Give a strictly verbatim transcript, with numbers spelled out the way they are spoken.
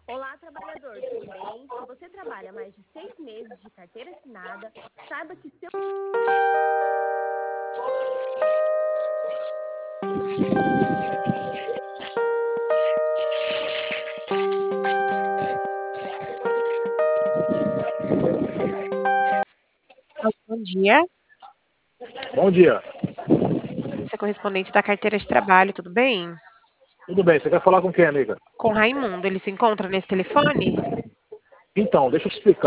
Olá, trabalhador, tudo bem? Se você trabalha mais de seis meses de carteira assinada, saiba que seu... Bom dia. Bom dia. Você é correspondente da carteira de trabalho, tudo bem? Tudo bem, você quer falar com quem, amiga? Com Raimundo, ele se encontra nesse telefone? Então, deixa eu te explicar.